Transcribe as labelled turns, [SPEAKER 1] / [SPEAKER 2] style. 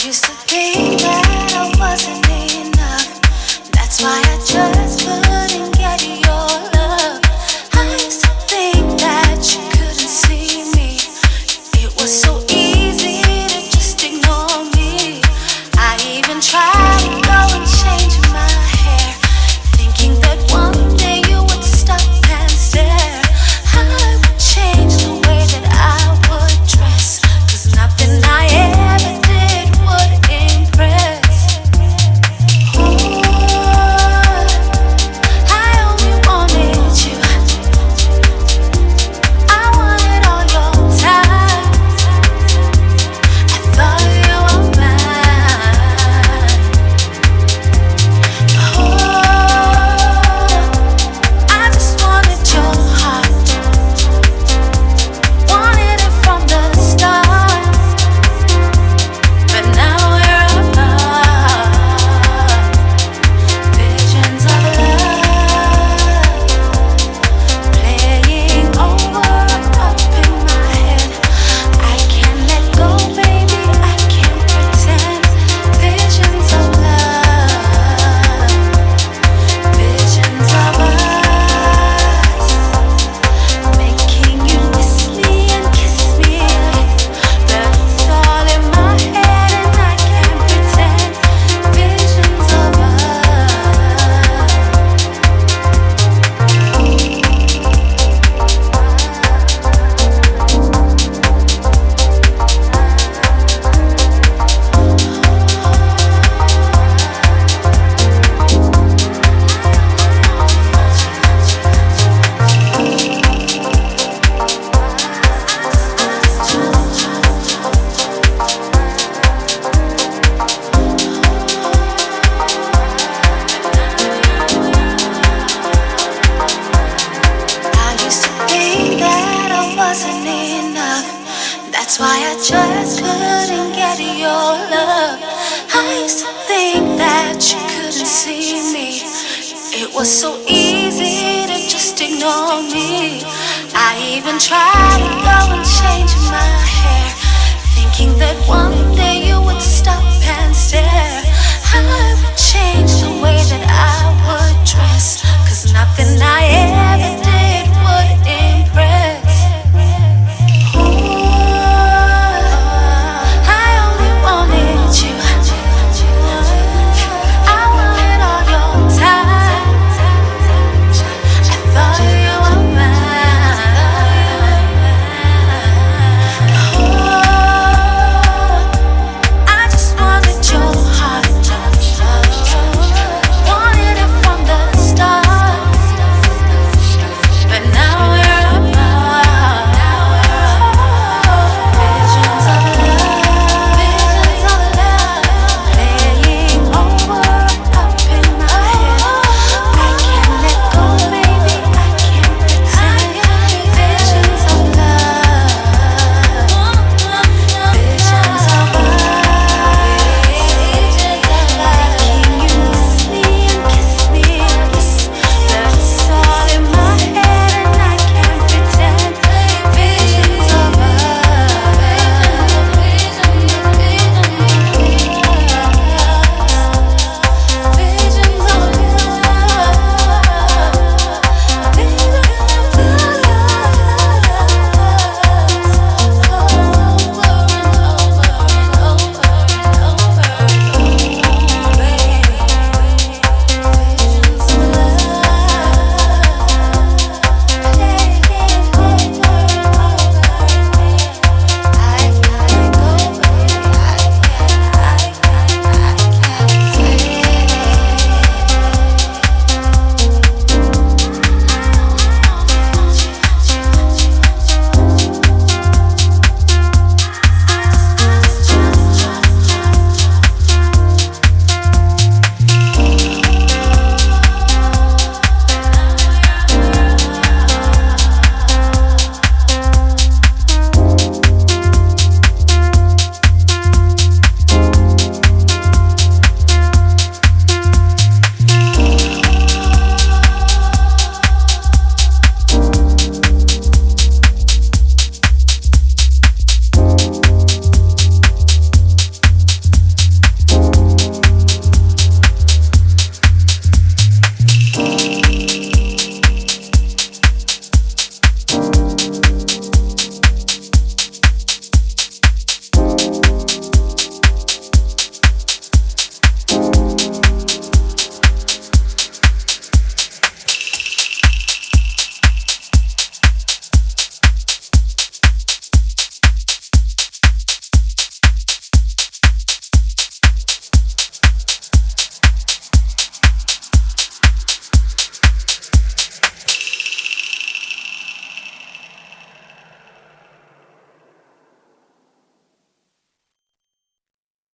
[SPEAKER 1] used to think that I wasn't enough. That's why I just couldn't get your love. I used to think that you couldn't see me. It was so easy to just ignore me. I even tried to go and change my hair, thinking that one day you would stop and stare. I would change the way that I would dress, 'cause nothing I ever did would impress. Ooh, I only wanted you. I wanted all your time. I thought you were mine. Oh, I just wanted your heart. Wanted it from the start. But now we're apart. Visions of love playing over up in my head. I can't let go, baby, I can't pretend. Visions of love, visions of us, making you miss me and kiss me. But it's all in my head and I can't pretend. Visions of us. I used to think that I wasn't enough. That's why I just couldn't get your love. I used to think that you couldn't see me. It was so easy to just ignore me. I even tried to go and change my hair, thinking that one